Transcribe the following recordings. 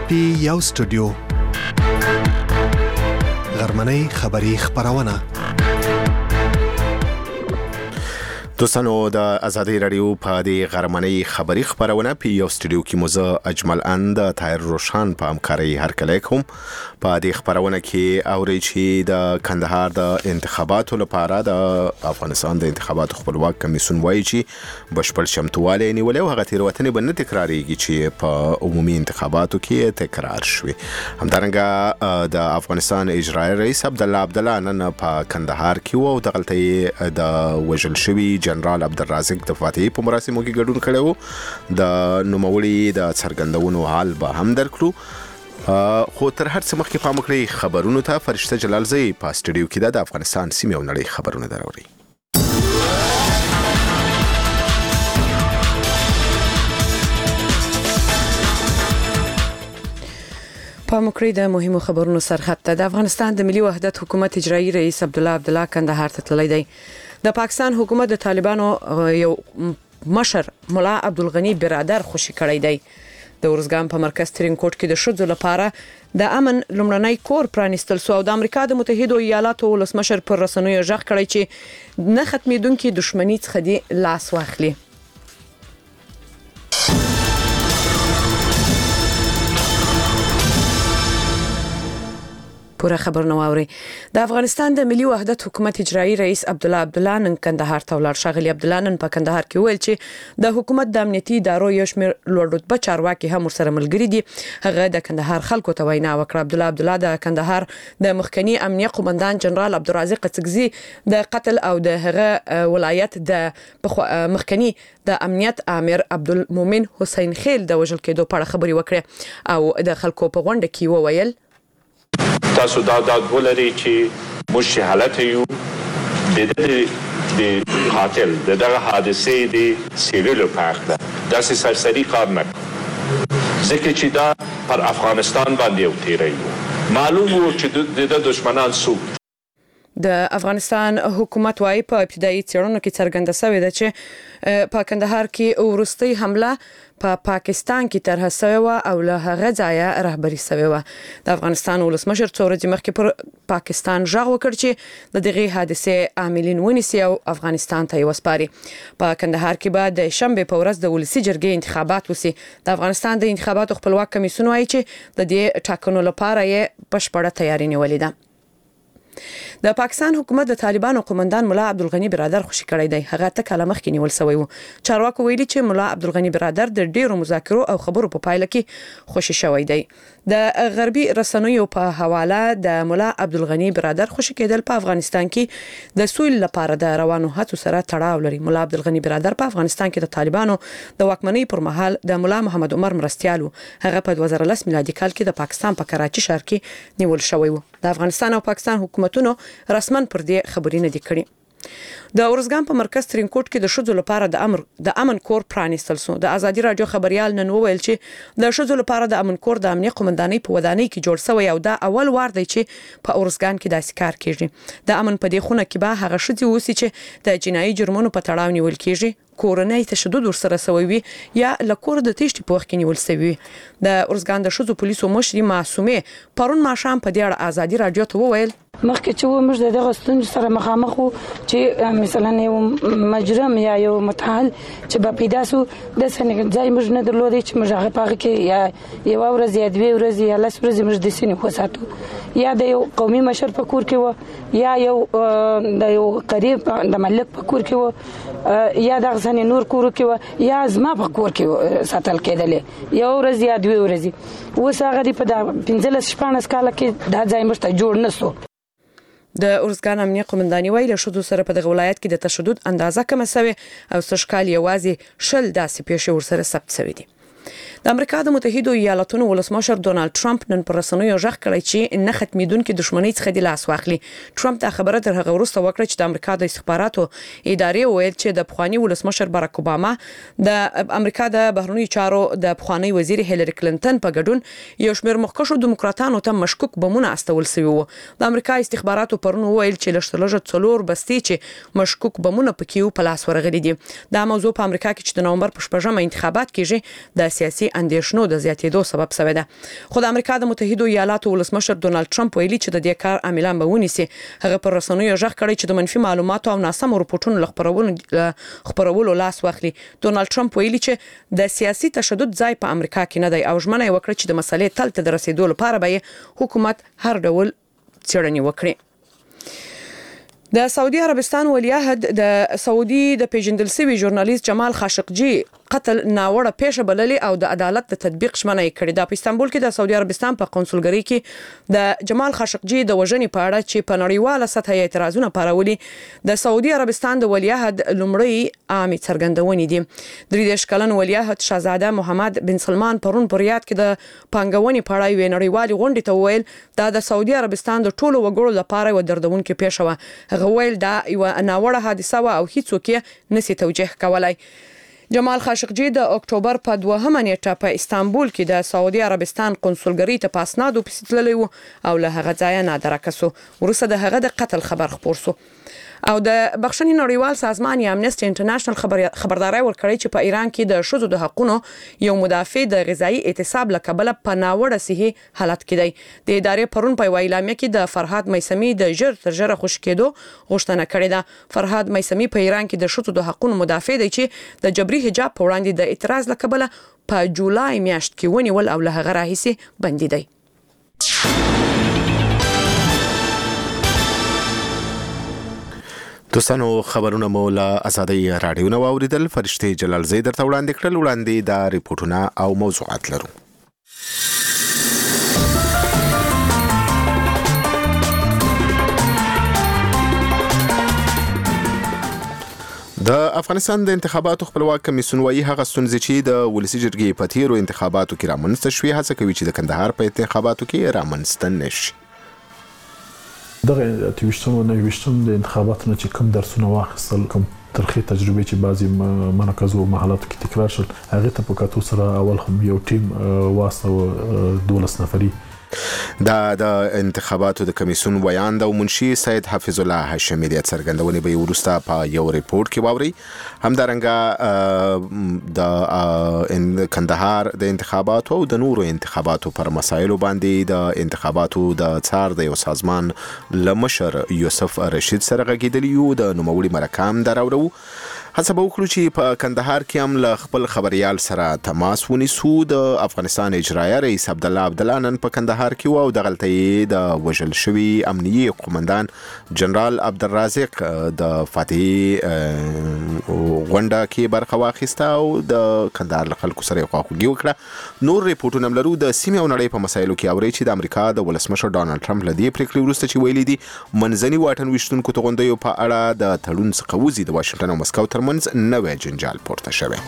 پی یو سټوډیو غرمنۍ خبری خبرونه دوستانو د ازادي رادیو په دې غرمنۍ خبری خبرونه په یو سټوډیو کې موزه اجمل اند طاهر روشان په همکاري هر کله کوم په دې خبرونه کې اوري چې د کندهار د انتخاباتو لپاره د افغانستان د انتخاباتو خپلواک کمیسیون وایي چې بشپړ شمتواله نیولې او هغه تیروتنې به نه تکرارېږي چې په عمومي انتخاباتو کې تکرار شوي. همدارنګه د افغانستان اجرایي رئیس عبدالله نن په کندهار کې او د غلطۍ د وژل شوي جنرال عبدالرازق د فاتحي په مراسمو کې ګډون کړو. د نوموړي د څرګندونو حال به هم درکړو. خو تر هر څه مخکې پام وکړئ خبرونو ته. فرشته جلالزی په سټوډیو کې د افغانستان سیمې او نړۍ خبرونه دراوړي. په مکرې د مهمو خبرونو سرخط ته د افغانستان د ملي وحدت حکومت اجرایي رئیس عبدالله کندهار ته تللی دی. د پاکستان حکومت د طالبانو یو مشر مولا عبدالغنی برادر خوشي کړی دی. د ورزګان په مرکز ترینکوټ کې د شذو لپاره د امن لومړنی کور پرانیستل سو او د امریکا د متحده ایالاتو ولسمشر پر رسنیو ژغ کړی چې نه ختمېدونکې دښمنۍ څخه دی لاس واخلي. پوره خبرونه واوري. د افغانستان د ملي وحدت حکومت اجرایي رئیس عبدالله نن کندهار ته ولاړ. شاغلی عبدالله نن په کندهار کې ویل چې د حکومت د امنیتي ادارو یو شمېر لوړ رتبه چارواکي هم ورسره ملګري دي. هغه د کندهار خلکو ته وینا وکړه. عبدالله د کندهار د مخکنی امنیه قومندان جنرال عبدالرازق قڅګزي د قتل او د هغه ولایت د مخکنی د امنیت امیر عبدالمؤمن حسین خیل د وژل کېدو په اړه خبري وکړه او د خلکو په غونډه کې وویل تاسو دا ولري چې موږ حالت یو د قاتل دغه حادثې د سیریلو پاکه داسې سرسری کار نه ځکه چې دا پر افغانستان باندې یو تیری معلوم وو چې د دشمنان څوک. د افغانستان حکومت وايي په ابتدایي څېړنو کې څرګنده شوې ده چې په کندهار کې ورستۍ حمله په پاکستان کې طرح شوې او له هغه ځایه رهبري شوې و. د افغانستان ولسمشر څو ورځې مخکې پر پاکستان ژغ وکړ چې د دغه حادثې عاملین ونیسي او افغانستان ته وسپاري. په کندهار کې به د شنبه په ورځ د ولسی جرګې انتخابات وسی. د افغانستان د انتخاباتو خپلواک کمیسیون وايي چې د دې ټاکنو لپاره یې بشپړه تیاری نیولې ده. د پاکستان حکومت د طالبانو قومندان مولا عبدالغنی برادر خوشي کړی دی. هغه ته کله مخکې نیول شوی و. چارواکو ویلي چې مولا عبدالغنی برادر د ډیرو مذاکرو او خبرو په پایله کې خوشي شوی دی. د غربي رسنیو په حواله د مولا عبدالغنی برادر خوشي کېدل په افغانستان کې د سویل لپاره د روانو هڅو سره تړاو لري. مولا عبدالغنی برادر په افغانستان کې د طالبانو د واکمنۍ پر مهال د مولا محمد عمر مرستيال و. هغه په 2010 میلادي کال کې د پاکستان په کراچي ښار کې نیول شوی و. د افغانستان او پاکستان حکومتونو رسمن پر دې خبرې نه دي کړې. د ورزګان په مرکز ترینکوټ کې د شذو لپاره د امن کور پرانیستل سو. د ازادي رادیو خبريال نن وویل چې د شذو لپاره د امن کور د امنیه قومندانۍ په ودانۍ کې جوړ شوی او دا اول وار دی چې په ورزګان کې داسې کار کیږي. د امن په دې خونه کې به هغه شذي اوسي چې د جنایي جرمونو په تړاو نیول کیږي، کورنۍ تشدد ورسره سوی وي یا لکور د تېشتي په وخت کې نیول شوی. د ورزګان د شذو پولیسو مشري معصومه پرون ماښام په دې اړه ازادي رادیو ته وویل مخکې چې موږ دغه ستونزې سره مخامخ وو چې مثلا یو مجرم یا یو متحل چې به پیدا سو د سنګ ځای موږ نه درلودي چې موږ هغه پاغه کې یا یو ورځ یا دوه ورځې یا لس ورځې موږ د سینې خو ساتو یا د یو قومي مشر په کور کې و یا یو د یو قریب د ملک په کور کې و یا د غزنی نور کور کې و یا زما په کور کې ساتل کېدل یو ورځ یا دوه ورځې و ساغه دی په 15 کال کې دا ځای موږ ته جوړ نسو. د ورزګان امنیه قومندانۍ ویل شذو سره په دغه ولایت کې د تشدد اندازه کم شوه او سشکال یوازې شل داسې پیښې ورسره ثبت شوې دي. د امریکا د متحده ایالاتونو ولسمشر ډونالد ټرمپ نن پر رسنیو ژغ کړی چې نه ختمېدونکې دښمنۍ څخه د لاس واخلي. ټرمپ دا خبره تر هغه وروسته وکړه چې د امریکا د استخباراتو ادارې ویل چې د پخوانی ولسمشر باراک اوباما د امریکا د بهرنیو چارو د پخوانی وزیر هیلری کلینټن په ګډون یو شمېر مخکښو دیموکراتانو ته مشکوک بمونه استول شوی وو. د امریکا استخباراتو پرون ویل چې لږ څلور بستي چې مشکوک بمونه پکې په لاس ورغلي دي. دا موضوع په امریکا کې چې د نومبر په 8 انتخابات کېږي د سیاسي اندیشنو د زیاتېدو سبب شوی ده. خو د امریکا د متحده ایالاتو ولسمشر ډونالد ټرمپ ویلي چې د دې کار عاملان به ونیسي. هغه پر رسنیو ژغ کړی چې د منفي معلوماتو او ناسمو رپورټونو خپرولو لاس واخلي. ډونالد ټرمپ ویلي چې د سیاسي تشدد ځای په امریکا کې نه دی او ژمنه یې وکړه چې د مسلې تل ته د رسیدو لپاره به حکومت هر ډول څېړنې وکړي. د سعودي عربستان ولیعهد د سعودي د پیژندل شوی ژورنالیست جمال خاشقجي قتل ناوړه پیښه بللې او د عدالت د تطبیق ژمنه یې کړې ده. په استانبول کې د سعودي عربستان په قونسلګرۍ کې د جمال خاشقجي د وژنې په اړه چې په نړیواله سطح اعتراضونه پارولي د سعودي عربستان د ولیعهد لومړی عامي څرګندونې دي. 33 کلن ولیعهد شاهزاده محمد بن سلمان پرون په ریاض کې د پانګونې په اړه یوې نړیوالې غونډې ته وویل دا د سعودي عربستان د ټولو وګړو لپاره یو دردونکې پیښه وه. هغه ویل دا یو ناوړه حادثه وه او هیڅوک یې نشي توجیه کولای. جمال خاشقجي د اکتوبر په 2مه نیټه په استانبول کې د سعودي عربستان قونسلګرۍ ته په اسنادو پسې تللی و او له هغه ځایه نادرکه سو. وروسته د هغه د قتل خبر خپور سو او د بخښنې نړیوال سازمان یا امنیسټي انټرنیشنل خبرداري ورکړی چې په ایران کې د ښځو د حقوقو یو مدافع د غذایی اعتصاب له کبله په ناوړه صحي حالت کې دی. د ادارې پرون په ویلامه کې د فرهاد میثمي د ژر تر ژره خوش کېدو غوښتنه کړې ده. فرهاد میثمي په ایران کې د ښځو د حقوقو مدافع دی چې د جبري حجاب په وړاندې د اعتراض له کبله په جولای میاشت کې ونیول او له هغه راهیسې بندي دی. دوستانو خبرونه مو له آزادۍ رادیو نو اوریدل. فرشتي جلال زید درته وړاندې کړل. وړاندې دا ریپورتونه او موضوعات لرو. د افغانستان د انتخاباتو خپلواک کمیسیون وايي هغه ستونزې چې د ولسی جرګې په تیرو انتخاباتو کې رامنځته شوې هڅه کوي چې د کندهار په انتخاباتو کې رامنځته نشي. دغه 28 د انتخاباتو چې کوم درسونه واخیستل کوم ترخی تجربه چې بعضی مناقضو محلاتو کې تکرار شول هغه ته په کاتو سره اول هم یو ټیم واسطه 12 نفري دا د انتخاباتو د کمیسیون ویاند او منشي سید حافظ الله هاشمي د څرګندونې به ورسته په یو ریپورت کې واوري. همدارنګه د کندهار د انتخاباتو او د نورو انتخاباتو پر مسایلو باندې د انتخاباتو د څار د یو سازمان لمشر یوسف رشید سره غږیدلی یو د نوموړي مرکام دراوړو. هڅه به وکړو چې په کندهار کې هم له خپل خبريال سره تماس ونیسو. د افغانستان اجرایه رئیس عبد الله نن په کندهار کې او د غلطۍ د وژل شوی امنیي قومندان جنرال عبدالرازق د فاتحي غونډه کې برخه واخیسته او د کندهار خلکو سره خواخوږي وکړه. نور ریپورتونه لرو د سیمې او نړۍ په مسایلو کې اوري چې د امریکا د ولسمشر ډونالد ټرمپ لدی پریکړې وروسته چې ویلي دي منځني واټن وشتونکو توغندیو په اړه د تړون څخه وزي د واشنگټن او مسکو ترمنځ نوې جنجال پورته شوی.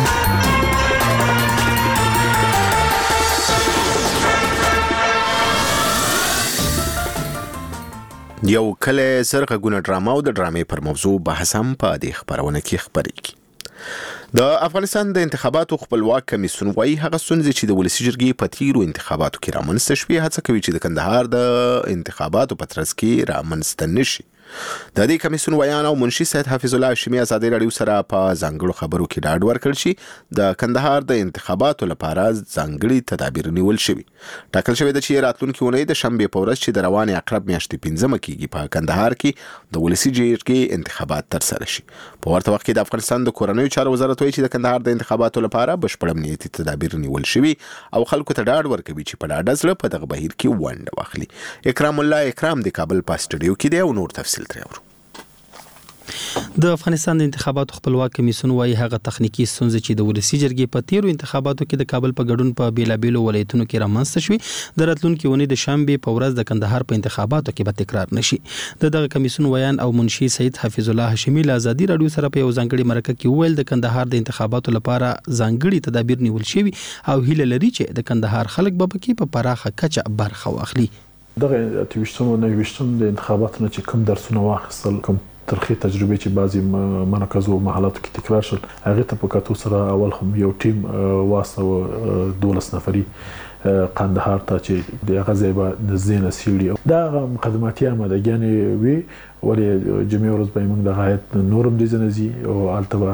یو کله زرغونه ډراما او د ډرامې پر موضوع بحث هم په دې خبرونه کې خبرېږي. د افغانستان د انتخاباتو خپلواک کمیسیون وايي هغه ستونزې چې د ولسی جرګې په تیرو انتخاباتو کې رامنځته شوې هڅه کوي چې د کندهار د انتخاباتو په ترڅ کې رامنځته نشي. د دې کمیسیون ویان او منشي سید حافظ الله هاشمي آزادۍ رادیو سره په ځانګړو خبرو کې ډاډ ورکړ چې د کندهار د انتخاباتو لپاره ځانګړي تدابیر نیول شوي. ټاکل شوی د چې راتلونکي اونۍ د شنبې په ورځ چې د روانې عقرب میاشتې 15 کېږي په کندهار کې د ولسی جرګې انتخابات ترسره شي. په ورته وخت کې د افغانستان د کورنیو چارو وزارت وایي چې د کندهار د انتخاباتو لپاره بشپړ امنیتي تدابیر نیول شوي او خلکو ته ډاډ ورکوي چې په ډاډه زړه په دغه بهیر کې ونډه واخلي. اکرام الله اکرام د کابل په سټوډیو کې دی او نور تفصیل ترې اورو. د افغانستان د انتخاباتو خپلواک کمیسیون وايي هغه تخنیکی ستونزې چې د ولسی جرګې په تیرو انتخاباتو کې د کابل په ګډون په بیلابېلو ولایتونو کې رامنځته شوې د راتلونکي اونۍ د شنبې په ورځ د کندهار په انتخاباتو کې به تکرار نشي. دغه کمیسیون ویان او منشي سید حافظ الله هاشمي له آزادۍ رادیو سره په یو ځانګړي مرکه کې ویل د کندهار د انتخاباتو لپاره ځانګړي تدابیر نیول شوي او هیله لري چې د کندهار خلک به پکې په پراخه کچه برخه واخلي. دغه 28 د انتخاباتو چې کوم درسونه واخیستل کوم ترخی تجربه چې بعضی مناقضو محلاتو کې تکرار شول هغه ته په کاتو سره اول هم یو ټیم واسطه 12 نفري قندهار ته چې د غزيبه د زین سیړي دا مقدماتي آمادګیانې وی ولې جمعي ورځ به موږ د غایت نورم دي زنزي او البته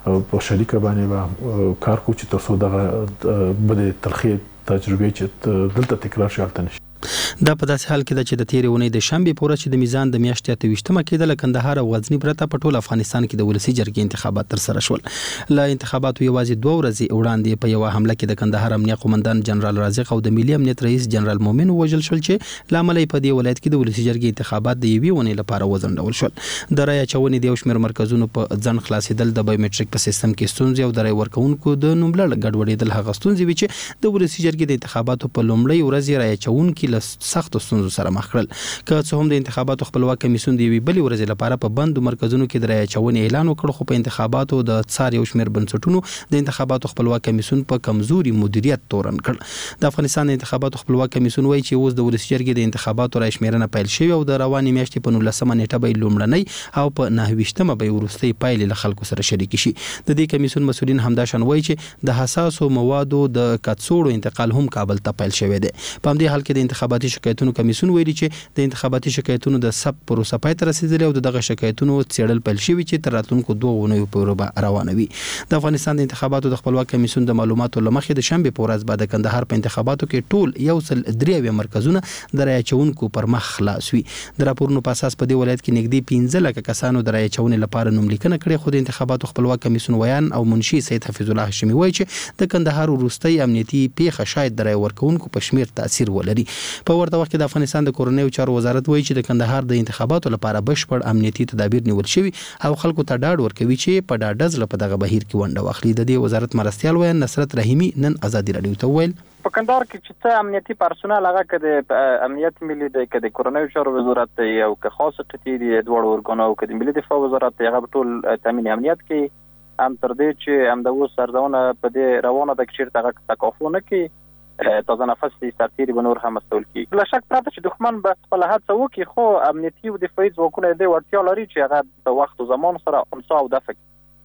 په شریکه باندې کار کوو چې ترڅو دغه بده ترخې تجربې چې دلته تکرار شي هلته نشي. دا په داسې حال کې ده چې د تیرې اونۍ د شنبې په ورځ چې د میزان د میاشتې 28مه کېدله کندهار او غزني پرته په ټول افغانستان کې د ولسي جرګې انتخابات ترسره شول. له انتخاباتو یوازې 2 ورځې وړاندې په یو حمله کې د کندهار امنیه قومندان جنرال رازق او د ملي امنیت رئیس جنرال مومن وژل شول چې لامل په دې ولایت کې د ولسي جرګې انتخابات د یوې ونې لپاره وځنډول شول. د رای اچونې د یو شمېر مرکزونو په ځن خلاصېدل، د بایومټریک په سیستم کې ستونزې او د رای ورکوونکو د نوملړ ګډوډېدل هغه ستونزې وي چې د ولسي جرګې د انتخاباتو په لومړۍ ورځ رای اچونکي له سختو ستونزو سره مخ کړل. که څه هم د انتخاباتو خپلواک کمیسیون د یوې بلې ورځې لپاره په بندو مرکزونو کې د رای اچونې اعلان وکړ، خو په انتخاباتو د څار یو شمېر بنسټونو د انتخاباتو خپلواک کمیسیون په کمزوري مدیریت تورن کړ. د افغانستان د انتخاباتو خپلواک کمیسیون وایي چې اوس د ولسي جرګې د انتخاباتو رای شمېرنه پیل شوې او د روانې میاشتې په 19مه نیټه به لومړنۍ او په 29مه به وروستۍ پایلې له خلکو سره شریک شي. د دې کمیسیون مسؤلین همدا شان وایي چې د حساسو موادو د کڅوړو انتقال هم کابل ته پیل شوی دی. په همدې حال کې د انتخاباتي شکایتونو کمیسیون ویلي چې د انتخاباتي شکایتونو د ثبت پروسه پای ته رسیدلې او دغه شکایتونو څېړل پیل شوي چې تر راتلونکو 2 اونیو پورې به روانه وي. د افغانستان د انتخاباتو د خپلواک کمیسیون د معلوماتو له مخې د شنبې په ورځ به د کندهار په انتخاباتو کې ټول 103 مرکزونه د رای اچونکو پر مخ خلاص وي. د راپورونو په اساس په دې ولایت کې نږدې 15 لکه کسانو د رای اچونې لپاره نوملیکنه کړې، خو د انتخاباتو خپلواک کمیسیون ویان او منشي سید حفیظ الله هاشمي وایي چې د کندهار وروستۍ امنیتي پیښه شاید د رای ورکوونکو په شمیر تاثیر ولري. په ورته وخت کې د افغانستان د کورنیو چارو وزارت وایي چې د کندهار د انتخاباتو لپاره بشپړ امنیتي تدابیر نیول شوي او خلکو ته ډاډ ورکوي چې په ډاډه زړه په دغه بهیر کې ونډه واخلي. د دې وزارت مرستیال ویان نصرت رحیمي نن ازادي رادیو ته ویل په کندهار کې چې څه امنیتي پرسونل هغه کې امنیت ملي د کورنیو چارو وزارت او که خاص ټټي د دوړ ورګونو او د ملي دفاع وزارت هغه ټول تامین امنیت کې هم تر دې چې هم د اوس سرزونه په دې روانه د کچیر ته تکافو نه کې تازه نفس سرتیری به نور هم مسئول کی. بلا شک پراته چې دښمن به خپل هڅه وکړي، خو امنیتي او دفاعي ځواکونه د وړتیا لري چې هغه د وخت او زمان سره امسا او دفع.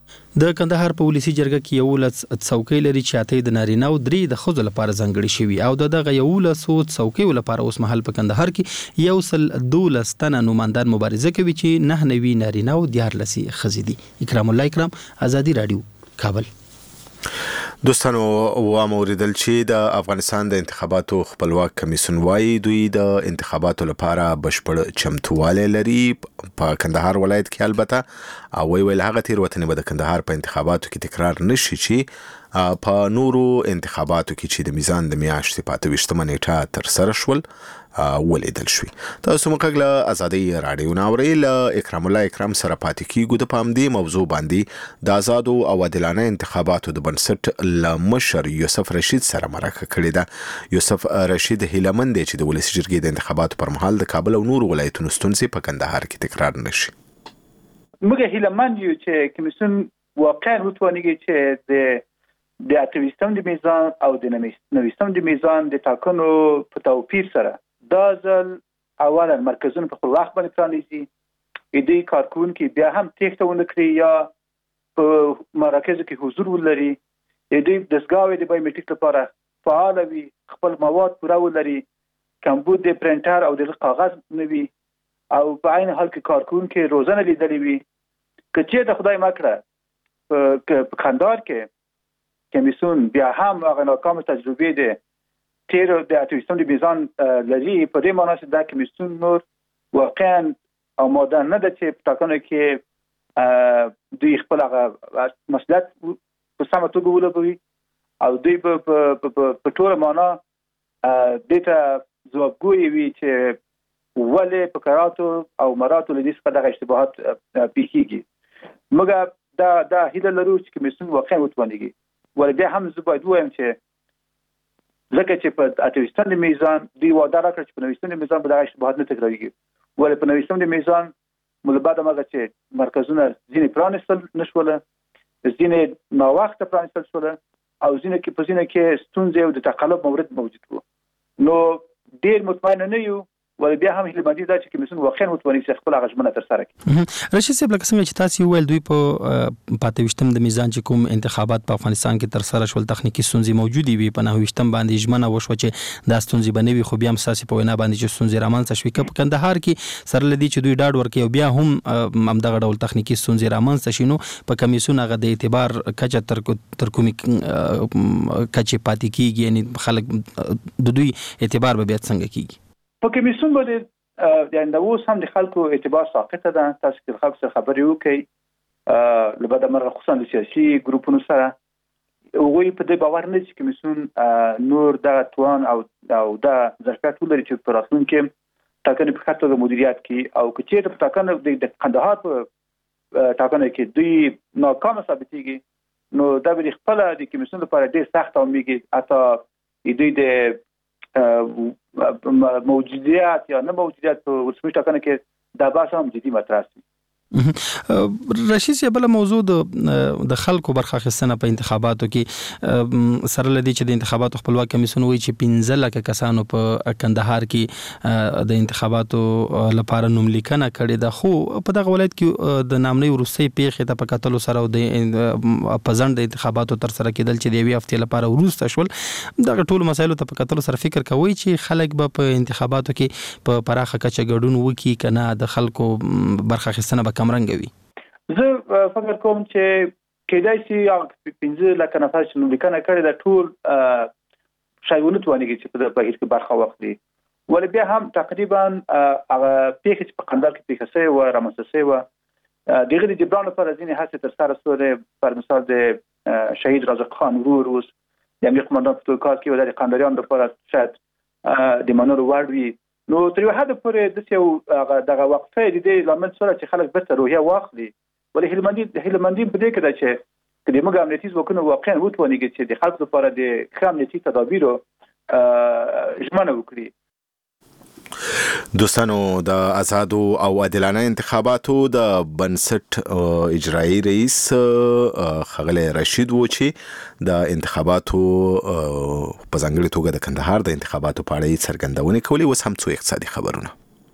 د کندهار په ولسی جرګه کې یو لس څوکۍ لري چې اته د نارینه او 3 د ښځو لپاره ځانګړي شوي او دغه یو لس څوکۍ لپاره اوس مهال په کندهار کې یو سل 12 تنه نوماندان مبارزه کوي چې 9 نارینه او 14 ښځې دي. اکرام الله اکرام، ازادي رادیو، کابل. دوستانو واموریدل چې د افغانستان د انتخاباتو خپلواک کمیسیون وايي دوی د انتخاباتو لپاره بشپړ چمتوالی لري په کندهار ولایت کې البته او ویل هغه تیروتنې به د کندهار په انتخاباتو کې تکرار نشي چې په نورو انتخاباتو کې چې د میزان د میاشتې په 28مه نیټه تر سره شول ولیدل شوی. تاسو مکه ازادي رادیو ناوري له اکرام الله اکرام سره پاتې کیږو د پامدې موضوع باندې د آزاد او عادلانه انتخاباتو د بنسټ لمشر یوسف رشید سره مرکه کړې ده. یوسف رشید هیلمن دی چې د ولسی جرګې د انتخاباتو پر مهال د کابل او نورو ولایتونو ستونزې په کندهار کې تکرار نشي. موږ هیلمن یو چې کمیسیون واقعا وتوانیږي چې د اتویستم د میزان او د نویستم د میزان د ټاکنو په توپیر سره دا ځل اولا مرکزونه په خپل وخت باندې پرانیزي، دې کارکونکي بیا هم تېښته ونه کړي یا په مراکزو کې حضور ولري، دې دستګاوې د بایومټریک لپاره فعال وي، خپل مواد پوره ولري، کمبود د پرنټر او د کاغذ نه وي او په عین حال کې کارکونکي روزانه لیدلې وي. که چېرته خدای مکړه په کندهار کې کمیسیون بیا هم هغه ناکام تجربې ده تیر د اتویستم د میزان لري، په دې معنی چې دا کمیسیون نور واقعا آماده نه ده چې په ټاکنو کې دوی خپل هغه مسؤلیت په سمه توګه ولوبوي او دوی په ټوله معنی دې ته ځوابګوی وي چې ولې په قراراتو او مراتو له دې څخه دغه اشتباهات پیښیږي. موږ دا هیله لرو چې کمیسیون واقعا وتوانیږي. ولې هم زه باید ووایم چې لکه چې په اتویستم د میزان دوی وعده راکړه چې په نویستم د میزان به دغه اشتباهات نه تکراریږي، ولې په نویستم د میزان مله بعد مګه چې مرکزونه ځینې پرانیستل نشوله، ځینې ناوخته پرانیستل شوله او ځینې کې ستونزې او د تقلب مورد موجود وو. نو ډېر مطمئن نه یو ول بیا هم هیله دا چې کمیسیون واقعا وتواني چې خپل غژمنه تر سره کړي. رشید صاحب لکه څنګه چې تاسو ویل دوی په 25 د میزان چې کوم انتخابات په افغانستان کې تر سره شول تخنیکی ستونزې موجودي وي په 9 باندې ژمنه وشو چې دا ستونزې بنوي خو بیا هم ساسي په وینا باندې چې ستونزې رامنځته شوي په کندهار کې سره لدی چې دوی ډاډ ورکوي بیا هم همدغه ډول تخنیکی ستونزې رامنځته شي نو په کمیسیون هغه د اعتبار کچه تر کومي کچه پاتې کیږي یعنی خلک د دوی اعتبار به بیا څنګه کیږي په کمیسیون باندې د اندوس هم د خلکو اعتبار ساقطه ده. تاسو کې خلک سره خبرې وکړي لبدا مرغه خصوصا د سیاسي ګروپونو سره وګوري په دې باور نه چې کمیسیون نور د توان او د ظرفیت ولري چې په راتلونکي کې ټاکنې په خاطر د مدیریت کې او کچې د ټاکنې د کندهار په ټاکنې کې دوی ناکام ثابتېږي نو دا به خپل د کمیسیون لپاره ډېر سخت او میږي اته دوی د موجودیت یا نه موجودیت په رسمي ټاکنه کې دا بحث هم جدي مطرح شي. رشید صاحب بل موضوع د خلکو برخه اخیستنه په انتخاباتو کې سره لدی چې د انتخاباتو خپلواک کمیسیون وایي چې 15 لک کسانو په کندهار کې د انتخاباتو لپاره نوم لیکنه کړې ده خو په دغه ولایت کې د نامنۍ وروستۍ پیښې ته په کتلو سره د پزند انتخاباتو تر سره کېدل چې د یوې هفتې لپاره وروسته شول دغه ټول مسایلو ته په کتلو سره فکر کوي چې خلک به په انتخاباتو کې په پراخه کچه ګډون وکړي کنه د خلکو برخه اخیستنه کمرنګوي. زه فکر کوم چې کېدای شي هغه 15 لک نفر چې نو لیکنه کړې ده ټول شایونه توانیږي چې په بهیر کې برخه واخلي ولې بیا هم تقریبا هغه پیښه چې په کندهار کې پیښه شوې و رامنځته شوې و دغه د جبران لپاره ځینې هڅې تر سره شوې پر مثال د شهید رازق خان ورور اوس د امیر قماندان په توګه کې و د قندهاریانو لپاره شاید د منلو وړ وي نو تر یو حد پورې د څه دغه وقفه د دې لامل سره چې خلک به روحیه واخلي ولې هلمندي په دې کې دا چې د موږ امنیتي ځواکونو واقعا وتوانیږي چې د خلکو لپاره د ښه امنیتي تدابیرو ژمنه وکړي. دوستانو د آزادو او عادلانه انتخاباتو د بنسټ اجرایی رئیس ښاغلی رشید و چې د انتخاباتو په ځانګړي توګه د کندهار د انتخاباتو په اړه څرګندونې کولې اوس هم څو اقتصادي خبرونه.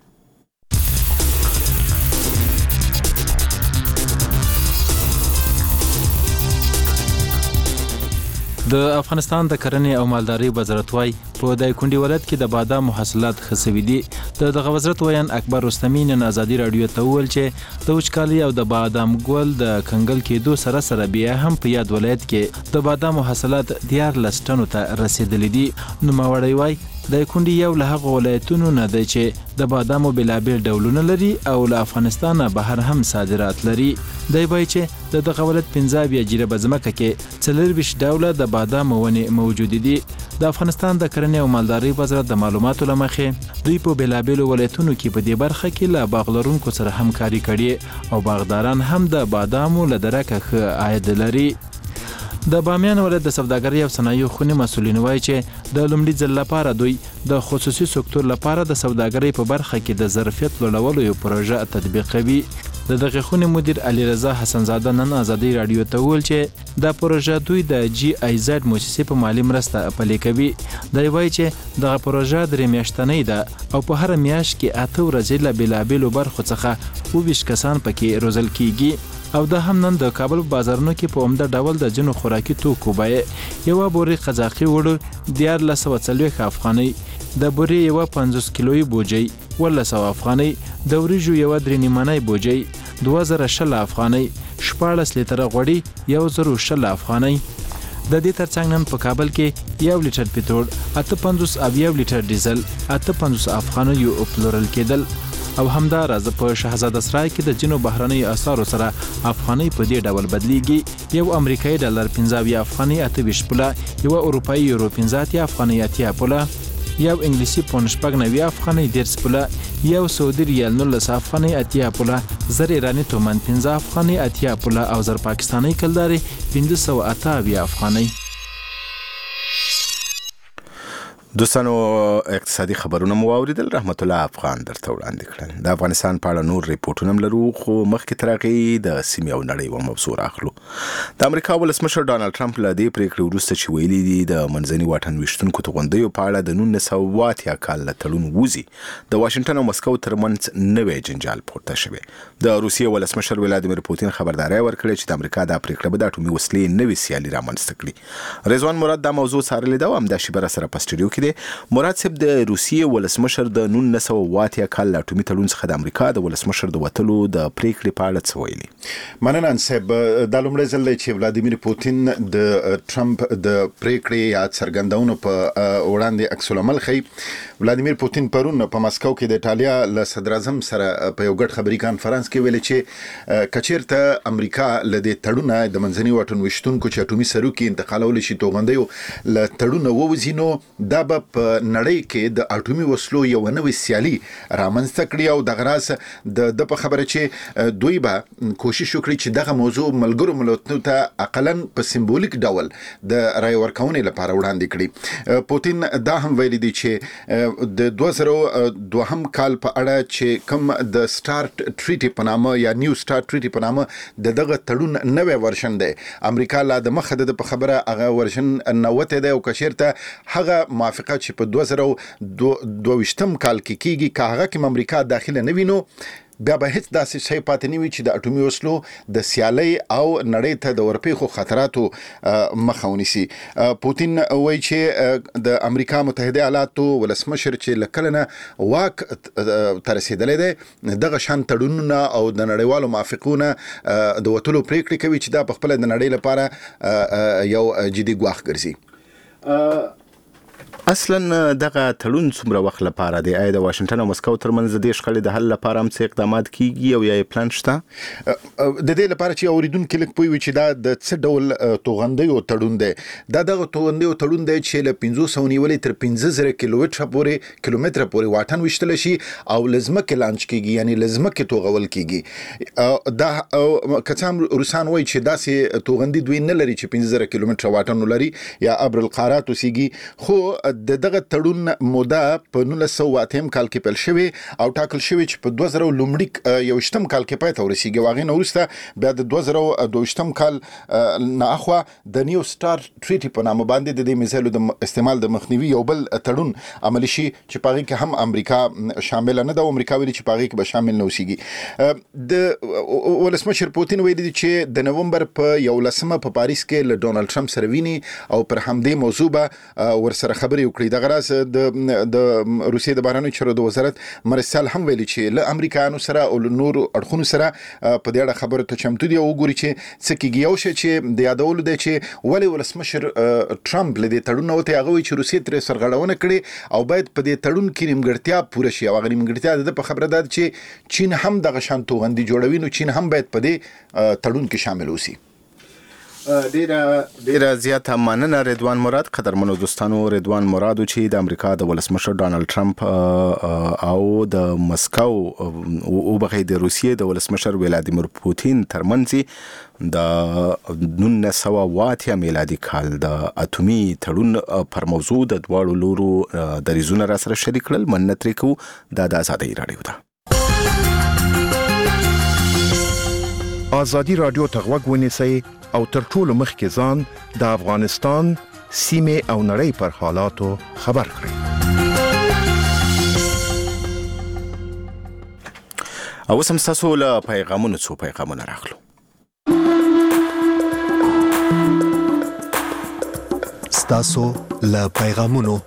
د افغانستان د کرنې او مالدارۍ وزارت وايي په دایکنډي ولایت کې د بادام محصولات ښه شوي دي. دغه وزارت ویان اکبر رستمي نن ازادي رادیو ته وویل چې د وچکالۍ او د بادام ګل د کنګل کېدو سره بیا هم په یاد ولایت کې د بادامو حاصلات 14 ټنو ته رسیدلي دي. نوموړی وايي دایکنډي یو له هغو ولایتونو نه دی چې د بادامو بېلابېل ډولونه لري او له افغانستانه بهر هم صادرات لري. دی وایي چې د دغه ولایت 15 جریبه ځمکه کې 24 ډوله د بادامو ونې موجودې دي. د افغانستان د کرنې او مالدارۍ وزارت د معلوماتو له مخې دوی په بېلابېلو ولایتونو کې په دې برخه کې له باغ لرونکو سره همکاري کړې او باغداران هم د بادامو له درکه ښه عاید لري. د بامیان ولایت د سوداګرۍ او صنایعو خونې مسؤلین وایي چې د لومړي ځل لپاره دوی د خصوصي سکتور لپاره د سوداګرۍ په برخه کې د ظرفیت لوړولو یو پروژه تطبیقوي. د دغه خونې مدیر علي رضا حسنزاده نن ازادي رادیو ته وویل چې دا پروژه دوی د جی آی زد مؤسسې په مالی مرسته پلي کوي. دی وایي چې دغه پروژه 3 میاشتنۍ ده او په هر میاشت کې 8 ورځې له بېلابېلو برخو څخه 20 کسان پکې روزل کیږي او دا هم نن د کابل بازارونو کې په عمده ډول د جنو خوراکي توکو بیې یوه بورې قزاقي وړو 1440 افغانۍ، د بورې یوه 50 کیلویي بوجۍ 1200 افغانۍ، د وریجو یوه 3 نیمانۍ بوجۍ 2000 افغانۍ، 14 لیتره غوړي 1000 افغانۍ. د دې ترڅنګ نن په کابل کې 1 لیټر پټرول 58 او 1 لیټر ډیزل 58 افغانیو پلورل کېدل. او همدا راز په شهزاده سرای کې د جنو بهرنۍ اسعارو سره افغانۍ په دې ډول بدلیږي. یو امریکایي ډالر 15 افغانۍ 28 پوله، یو اروپایي یورو 15 افغانۍ 80 پوله، یو انګلیسي پوند 90 افغانۍ 10 پوله، یو سعودي ریال 19 افغانۍ 80 پوله، زر ایرانی تومان 15 افغانۍ 80 پوله او زر پاکستاني کلداري 580 افغانۍ. دوستانو اقتصادي خبرونه مو اوریدل. رحمت الله افغان درته وړاندې کړل. د افغانستان په اړه نور ریپورتونه لرو، خو مخکې تر هغې د سیمې او نړۍ یوه موضوع راخلو. د امریکا ولسمشر ډانلډ ټرمپ له دې پریکړې وروسته چې ویلي دي د منځني واټن ویشتونکو توغندیو په اړه د 1980 کال له تړون ووځي، د واشنګټن او مسکو ترمنځ نوی جنجال پورته شوی. د روسیې ولسمشر ولادیمیر پوتین خبرداری ورکړې چې د امریکا دا پریکړه به د اټومي وسلې نوې سیالي رامنځته کړي. رضوان مراد دا موضوع څارلې ده او همدا شیبه راسره په سټوډیو کې مراد صاحب د روسیې ولسمشر د 1980 کال له اټومي تړون څخه د امریکا د ولسمشر د وتلو د پریکړې په اړه څه ویلي؟ مننه صاحب. د لومړي ځل چې ولادیمیر پوتین د ټرمپ د پریکړې یا څرګندونو په وړاندې عکس العمل ښیي. ولادیمیر پوتین پرون په مسکو کې د ایټالیا له صدر اعظم سره په یو ګډ خبري کانفرنس کې ویل چې کچیرته امریکا له دې تړونه د منځني واټن ویشتونکو چې اټومي سروکي انتقالول شي توغندیو له تړونه ووځي، نو دا به په نړۍ کې د اټومي وسلو یو نوې سیالي رامنځته کړي او د غراس د په خبره چې دوی به کوشش وکړي چې دغه موضوع ملګرو ملتونو ته اقلاً په سمبولیک ډول د رای ورکونې لپاره وړاندې کړي. پوتین دا هم ویلي دی چې د 2002 کال په اړه چې کوم د سٹارټ ټریټي په نامه یا نیو سٹارټ ټریټي په نامه دغه تړون نوې ورشن دی، امریکا لا د مخه د په خبره هغه ورشن نوته دی او کشرته هغه موافقه چې په 2022 کال کې کیږي که هغه کې امریکا داخله نه وینو، بیا به هیڅ داسې شی پاتې نه وي چې د اټومي وسلو د سیالۍ او نړۍ ته د ورپېښو خطراتو مخه ونیسي. پوتین وایي چې د امریکا متحده ایالاتو ولسمشر چې له کله نه واک ته رسېدلی دی، دغه شان تړونونه او د نړیوالو موافقونه د وتلو پریکړې کوي چې دا په خپله د نړۍ لپاره یو جدي ګواښ ګرځي. اصلا دغه تړون څومره وخت لپاره دی؟ آیا د واشنګټن او مسکو ترمنځ د دې شخړې د حل لپاره هم څه اقدامات کیږي او یا پلان شته؟ د دې لپاره چې اوریدونکو لږ پوه وي چې دا د څه ډول توغندیو تړون دی. دا دغه توغندیو تړون دی چې له 500 نیولې تر 15000 کیلومتره پورې واټن وشتل شي او لزمکه لانچ کیږي، یعنی لزمکه توغول کیږي. دا کڅام روسان وایي چې داسې توغندي دوی نه لري چې 15000 کیلومتره واټن لري یا ابر القارات وسیږي. خو دغه تړون موده په 1980 کال کې پیل شوی او ټاکل شوی چې په 2021 کال کې پای ته ورسیږي. واغې نو وروسته بیا د 2022 کال نه اخوا د نیو سٹارټ ټریټي په نامه باندې د دې میزایلو د استعمال د مخنیوي یو بل تړون عملی شي چې پاغي کې هم امریکا شامل نه ده او امریکا ویلي چې پاغي کې به شامل نه وسیږي. د ولسمشر پوتین ویلي چې د نومبر په 11 په پاریس کې له ډونالډ ټرمپ سره ویني او پر همدې موضوع به ورسره خبرې وکړي. د غراس د روسیې د بهرنیو چارو د وزارت مرسل هم ویلي چې له امریکایانو سره او نور اړخونو سره په دې اړه خبرو ته چمتو دي او وګوري چې څه کیږي. یو شی چې د یادولو دی چې ولې ولسمشر ټرمپ له دې تړون وته هغه چې روسیې تر سرغړونه کړي او باید په دې تړون کې نیمګړتیا پوره شي او هغه نیمګړتیا د په خبره ده چې چین هم دغه شان توغندي جوړوي، نو چین هم باید په دې تړون کې شامل وسی. ډیره زیاته مننه رضوان مراد. قدرمنو دوستانو، رضوان مراد چې د امریکا د ولسمشر ډانلډ ټرمپ او د مسکو او بغیر د روسیې د ولسمشر ولادیمیر پوتین ترمنځ د 1980 میلادي کال د اټومي تړون پر موضوع د دواړو لورو دریځونه را سره شریک کړل. مننه ترې کوو. د آزادۍ رادیو ده. آزادی رادیو ته غوږ ونیسئ او تر ټولو مخکې ځان د افغانستان سیمې او نړۍ پر حالاتو خبر کړئ. او سم تاسو له پیغامونو څو پیغامونه راغلو. تاسو له پیغامونو.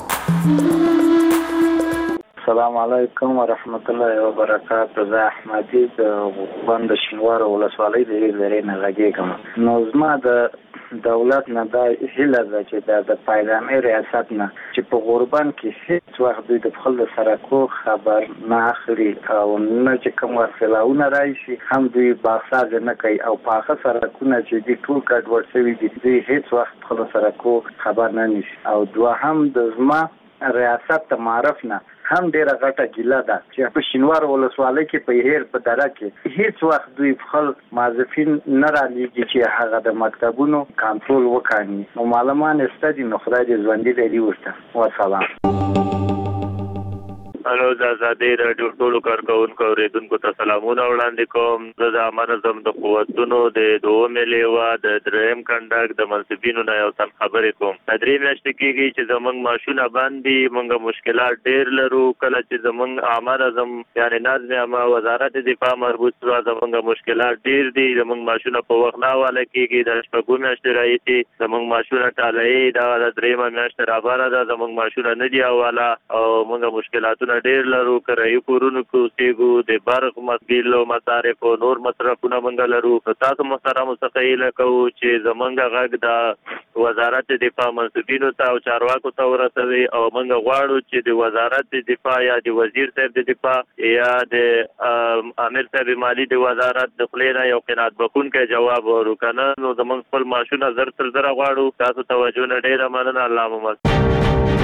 السلام علیکم ورحمت الله وبرکاته. زه احمدی د بند شینوار ولسوالۍ د لري نه لګیږم. نو زما د دولت نه دا هیله ده چې د پایلامي ریاست نه چې په غوربان کې هیڅ وخت د خپل سرکو خبر نه اخلي او نه چې کوم وسیلاونه راشي هم دوی باساز نه کوي او پاخه سرکونه چې د ټول کډ ورسوي دي هیڅ وخت خپل سرکو خبر نه نشي. او دوه هم د زما ریاست ته معرف نه هم ډیره غټه ګیله ده چې په شینوار ولسوالۍ کې په هیر په دره کې هیڅ وخت دوی خپل موظفین نه رالیږي چې هغه د مکتبونو کنټرول وکړي. نو معلمان استدي نو خدای دې ژوندي لري ورته. والسلام. الو د آزادۍ راډیو ټولو کارکونکو اوریدونکو ته سلامونه وړاندې کوم. زه د عامه نظم د قوتونو د دومې لیوه د دریم کنډک د منصبینو نه یو څه خبرې کوم. د درې میاشتې کېږي چې زموږ معاشونه باندې موږ مشکلات ډېر لرو. کله چې زموږ عامه نظم یعنې نظم عامه وزارت دفاع مربوط سره زموږ مشکلات ډېر دي. زموږ معاشونه په وخت نه حواله کېږي. د شپږو میاشتې راهیسې زموږ معاشونه ټاله دا د درېیمه میاشته رابره ده. زموږ معاشونه نه دي حواله او موږ مشکلاتونه ډېر لرو. کرایي کورونو کې اوسېږو. د برق مسبیلو مصارف او نور مصرفونه موږ لرو. تاسو محترمو څخه هیله کوو چې زموږ غږ د وزارت دفاع منصبینو ته او چارواکو ته ورسوي او موږ غواړو چې د وزارت دفاع یا د وزیر صاحب د دفاع یا د امیر صاحب مالی د وزارت د خپل نه یو قناعت بخښونکی جواب ورکړي. نو زموږ خپل معاشونه زر تر زره غواړو. تاسو توجه نه ډېره مننه. الله مو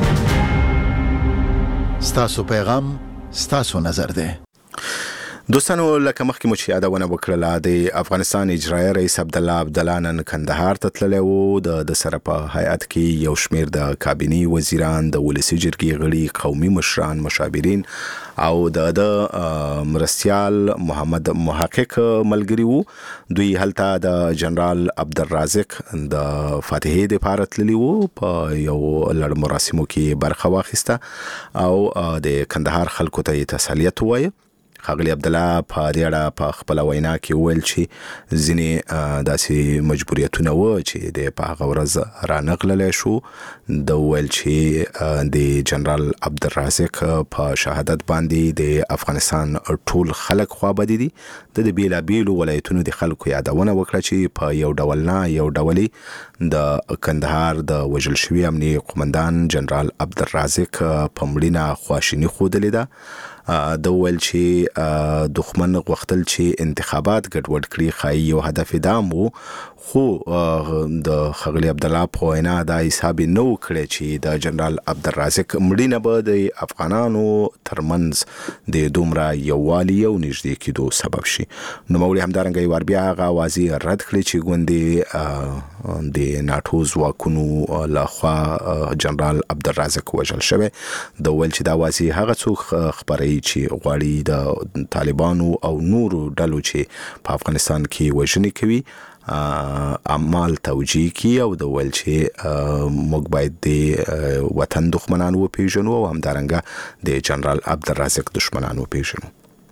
ستاسو پیغام ستاسو نظر ده. دوستانو لکه مخکې مو چې یادونه وکړله د افغانستان اجرایي رئیس عبدالله عبدالله نن کندهار ته تللی و. د سره په هیئت کې یو شمیر د کابینې وزیران، د ولسي جرګې غړي، قومي مشران، مشاورین او د مرستیال محمد محقق ملګري وو. دوی هلته د جنرال عبدالرازق د فاتحې دپاره تللي وو. په یو لړ مراسمو کې برخه واخیسته او د کندهار خلکو ته یې تسلیت ووایه. ښاغلي عبدالله په دې اړه په خپله وینا کې وویل چې ځینې داسې مجبوریتونه و چې د په هغه ورځ رانغللی شو. د وویل چې د جنرال عبدالرازق په شهادت باندې د افغانستان ټول خلک خوابدي دي. د بیلابیلو ولایتونو د خلکو یادونه وکړه چې په یو ډول نه یو ډولې د کندهار د وژل شوي امني قومندان جنرال عبدالرازق په مړینه خواشیني ښودلې ده. د ویل چې دښمن غوښتل چې انتخابات ګډوډ کړي. ښایي یو هدف دام وو، خو د ښاغلي عبدالله په وینا دا حساب نه و کړی چې د جنرال عبدالرازق مړینه به د افغانانو ترمنځ د دومره یووالي او نږدې کېدو سبب شي. نوموړي همدارنګه یو وار بیا هغه اوازې رد کړې چې ګوندې د ناټو ځواکونو لخوا جنرال عبدالرازق وژل شوی. د ویل چې دا اوازې هغه څوک خپروي چې غواړي د طالبانو او نورو ډلو چې په افغانستان کې وژنې کوي اعمال توجیه کی. او د ویل چې موږ باید د وطن دښمنان وپیژنو او همدارنګه د جنرال عبدالرازق دښمنان وپیژنو.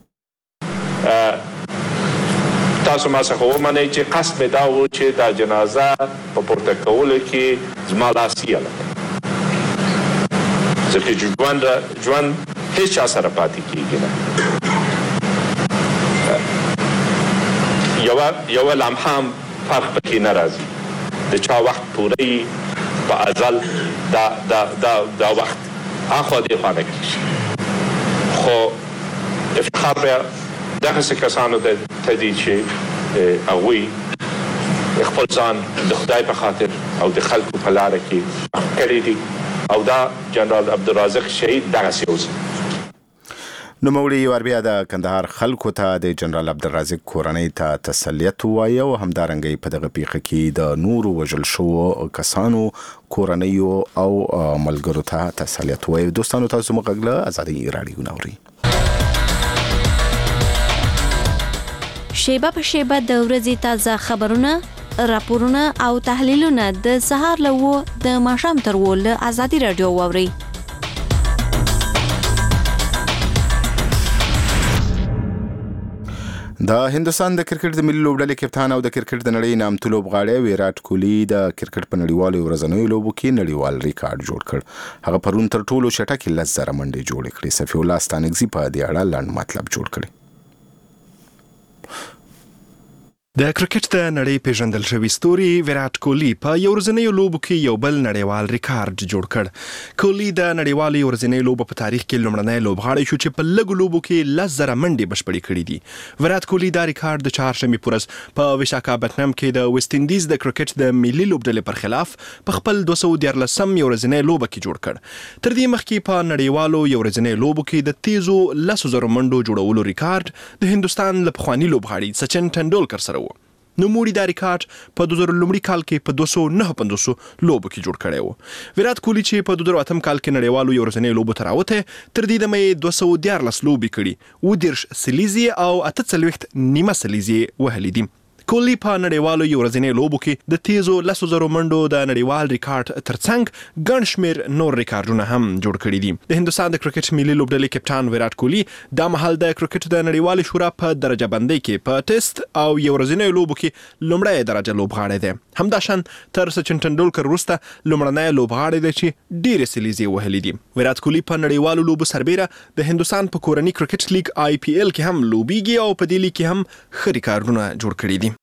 تاسو ما څخه ومنئ چې قصد مې دا و چې دا جنازه په پورته کولو کې زما لاس یې ځکه ژوند هیڅ چا سره پاتې کېږي نه. یوه لمحه هم فرق پکې نه راځي. د چا وخت پوره په ازل دا وخت اخوا دېخوا نه کېږي. خو افتخار بیا دغسې کسانو ته دي چې هغوی خپل ځان د خدای په خاطر او د خلکو په لاره کې کړي دي او دا جنرال عبدالرازق شهید دغسې اوسي. نوموړي یو بیا د کندهار خلکو ته د جنرال عبدالرازق کورنۍ ته تسلیت ووایه او همدارنګه په دغه پیښه کې د نورو وژل شوو کسانو کورنیو او ملګرو ته تسلیت ووایه. دوستانو تاسو موږ غږ له ازادي راډیو نه اورئ. شیبه په شیبه د ورځې تازه خبرونه، راپورونه او تحلیلونه د سهار له 9 د ماښام تر 10 له ازادي راډیو واورئ. د هندستان د کرکټ د ملي لوبډلې کپتان او د کرکټ د نړۍ نامتو لوبغاړی ویرات کوهلی د کرکټ په نړیوالو ورځنیو لوبو کې نړیوال ریکارډ جوړ کړ. هغه پرون تر ټولو چټکې 10,000 منډې جوړې کړې. صفي الله ستانکزي په دې اړه لنډ مطلب جوړ کړی. د کرکټ د نړۍ پیژندل شوی ستوري ویرات کوهلی په یو ورځنیو لوبو کې یو بل نړیوال ریکارډ جوړ کړ. کوهلی د نړیوالو ورځنیو لوبو په تاریخ کې لومړنی لوبغاړی شو چې په لږو لوبو کې 10,000 منډې بشپړې کړې دي. ویرات کوهلی دا ریکارډ د چهارشنبې په ورځ په وشاکاپټنم کې د ویسټ انډیز د کرکټ د ملي لوبډلې پر خلاف په خپل 214 یو ورځنی لوبه کې جوړ کړ. تر دې مخکې په نړیوالو یو ورځنی لوبو کې د تیزو 10,000 منډو جوړولو ریکارډ د هندستان له پخواني لوبغاړي سچن ټنډولکر سره و. نو موړي دا ریکارډ په 2019 کال کې په 259 لوبو کې جوړ کړی و. ویرات کوهلی چې په 2008 کال کې نړیوالو یو ورځنی لوبو ته راوته تر دې دمه 214 لوبې کړي و، 10 سلیزي او 48 نیمه سلیزي وهلې دي. کوهلی په نړیوالو یو ورځنی لوبو کې د تیزو 10,000 منډو د نړیوال ریکارډ ترڅنګ ګڼ شمېر نور ریکارډونه هم جوړ کړي دي. د هندستان د کرکټ ملي لوبډلې کپټان ویرات کوهلی دا مهال د کرکټ د نړیوال شورا په درجه بندۍ کې په ټیسټ او یو ورځنی لوبو کې لومړی درجه لوبغاړی دی. همداشان تر سچن ټنډولکر وروسته لومړنی لوبغاړی دی چې ډېرې سلیزې وهلې دي. ویرات کوهلی په نړیوالو لوبو سربیره د هندستان په کورني کرکټ لیګ IPL کې هم لوبیږي او په دې لیګ کې هم ښه ریکارډونه جوړ کړي دي.